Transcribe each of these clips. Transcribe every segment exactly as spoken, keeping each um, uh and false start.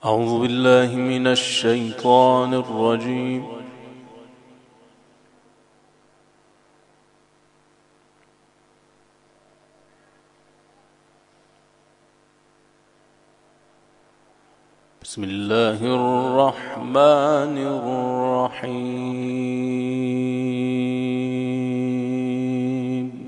أعوذ بالله من الشيطان الرجيم. بسم الله الرحمن الرحيم.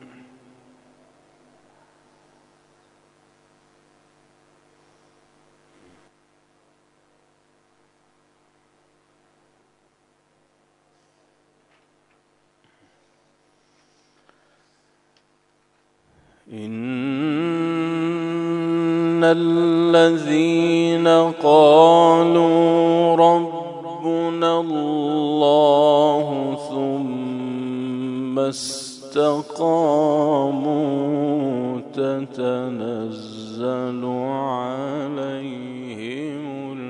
إن الذين قالوا ربنا الله ثم استقاموا تتنزل عليهم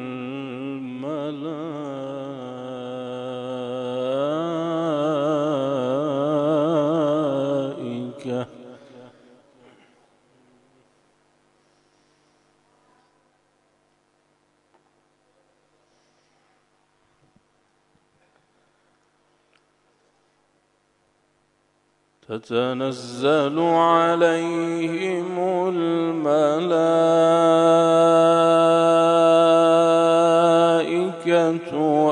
الملائكة تتنزل عليهم الملائكة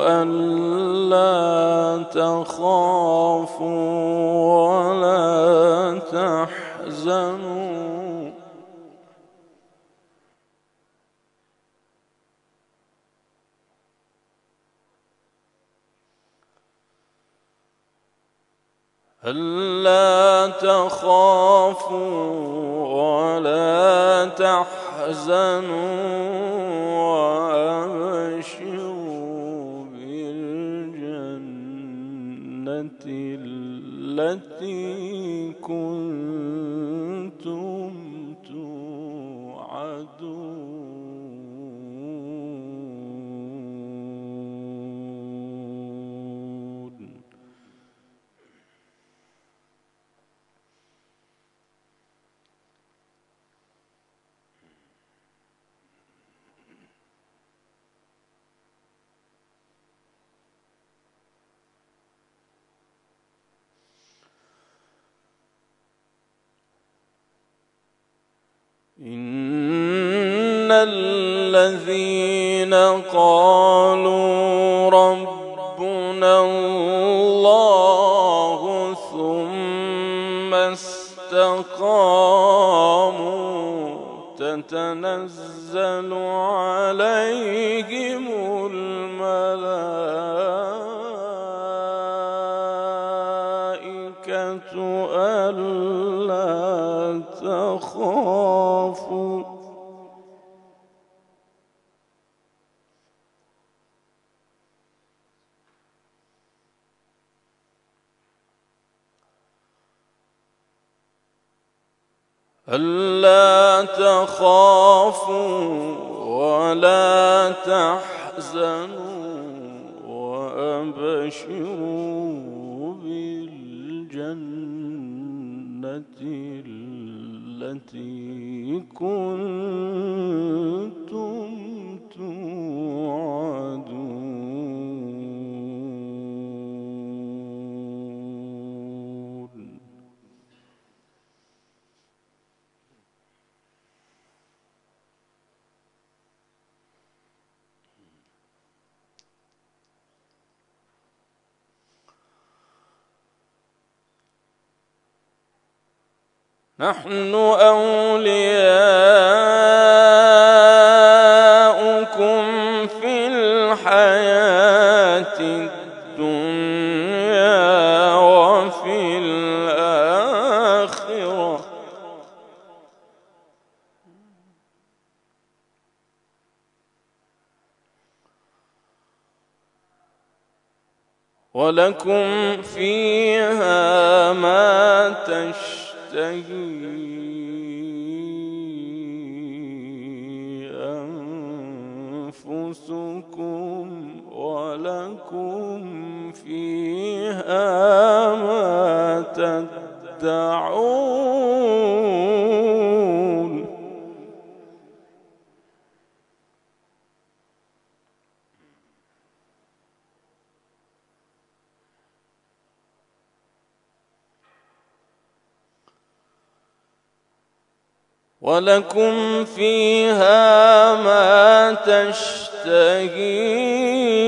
ألا تخافوا ولا تحزنوا ألا تخافوا ولا تحزنوا وأبشروا بالجنة التي كنتم توعدون. إن الذين قالوا ربنا الله ثم استقاموا تتنزل عليهم الملائكة ألا تخافوا ألا تخافوا ولا تحزنوا وأبشروا بالجنة التي كنتم توعدون. نحن أولياؤكم في الحياة الدنيا وفي الآخرة ولكم فيها ما تشتهي أنفسكم ولكم فيها ما تدعون. ولكم فيها ما تشتهي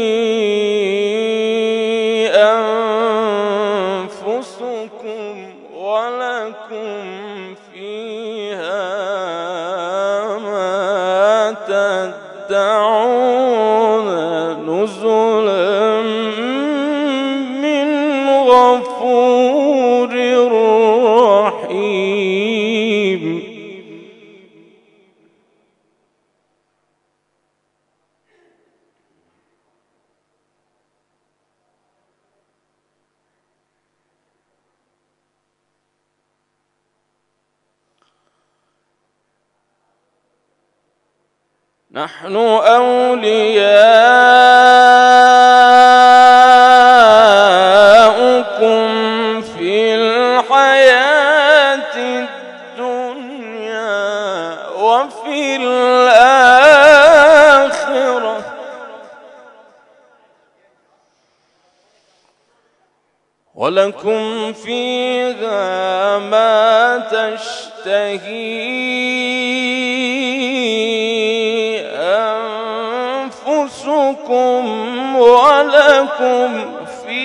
أنفسكم ولكم فيها ما تدعون نزلا من غفور رحيم. نحن أولياؤكم في الحياة الدنيا وفي الآخرة ولكم فيها ما تشتهي أنفسكم ولكم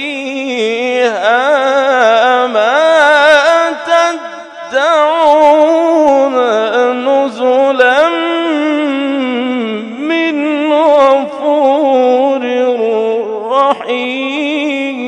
فيها ما تدعون نزلا من غفور رحيم.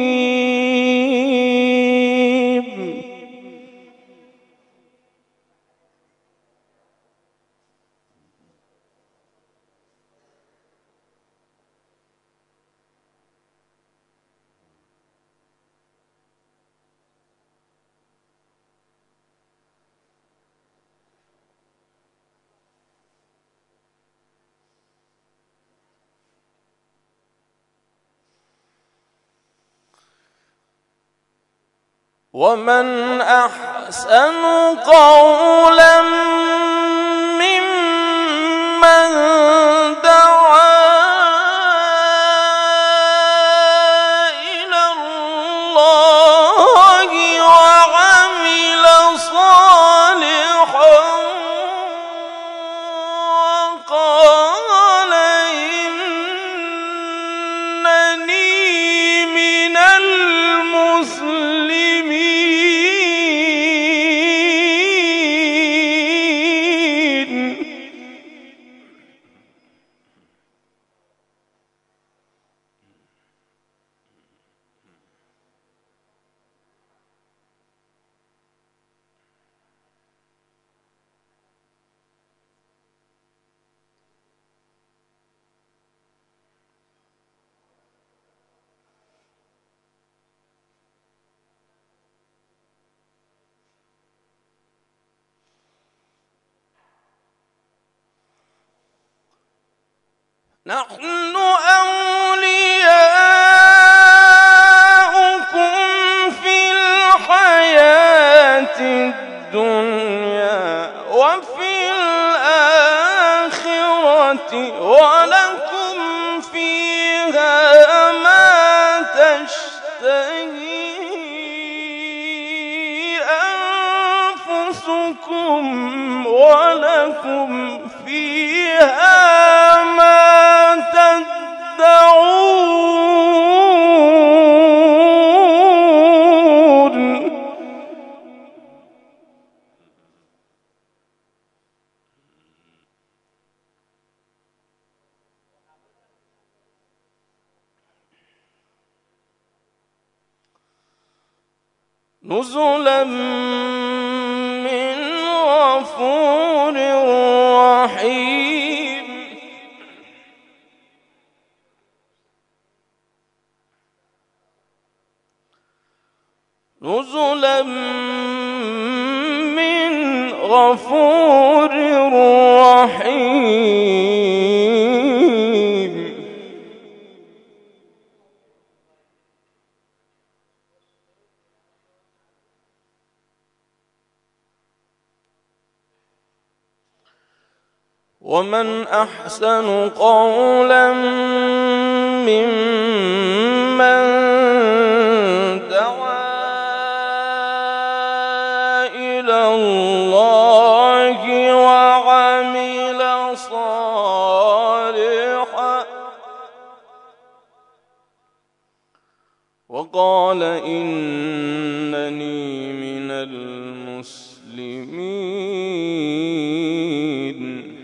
ومن أحسن قولا ممن دعا إلى الله وعمل صالحا وقال إنني من المسلمين. نحن أولياؤكم في الحياة الدنيا وفي الآخرة ولكم فيها ما تشتهي أنفسكم ولكم فيها ما تدعون. نزلا من غفور رحيم. نزلا من غفور رحيم. ومن أحسن قولا ممن دعا إلى الله صالحا وقال إنني من المسلمين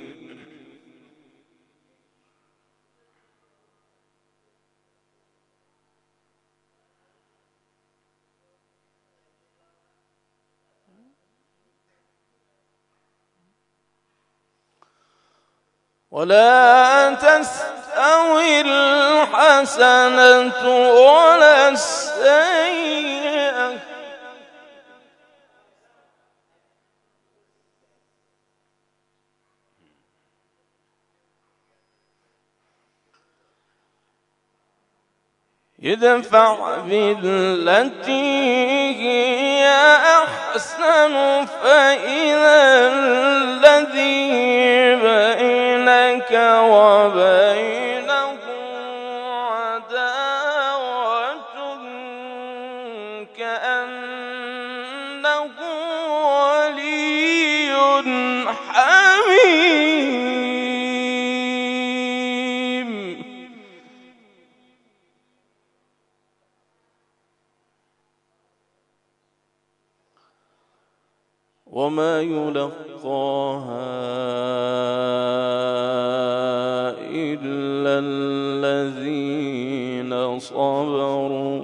ولا تستوي الحسنة ولا السيئة ادفع بالتي هي أحسن فإذا الذي بينك وبينه عداوة كأنه ولي حميم وما يلقاها إلا الذين صبروا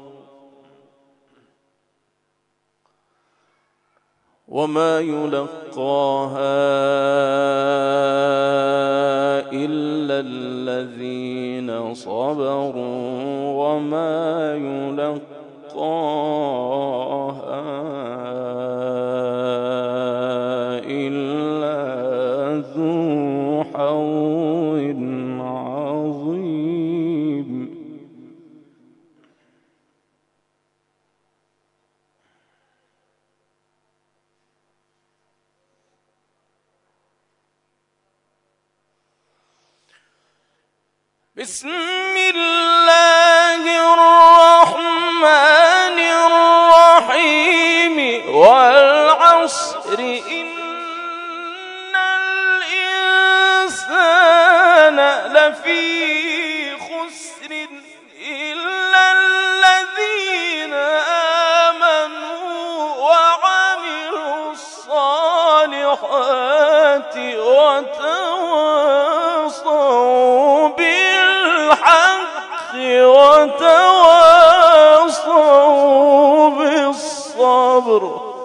وما يلقاها إلا الذين صبروا وما يلقاها إلا ذو حظ عظيم بسم الله الرحمن الرحيم والعصر إن الإنسان لفي خسر إلا الذين آمنوا وعملوا الصالحات وتواصوا بالحق وتواصوا بالصبر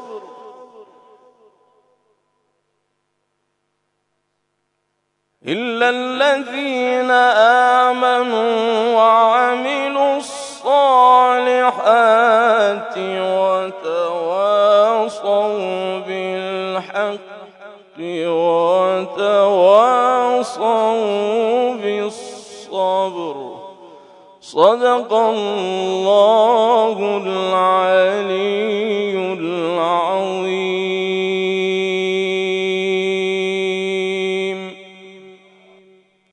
إلا الذين آمنوا وعملوا الصالحات وتواصوا بالحق وتواصوا بالصبر صدق الله العلي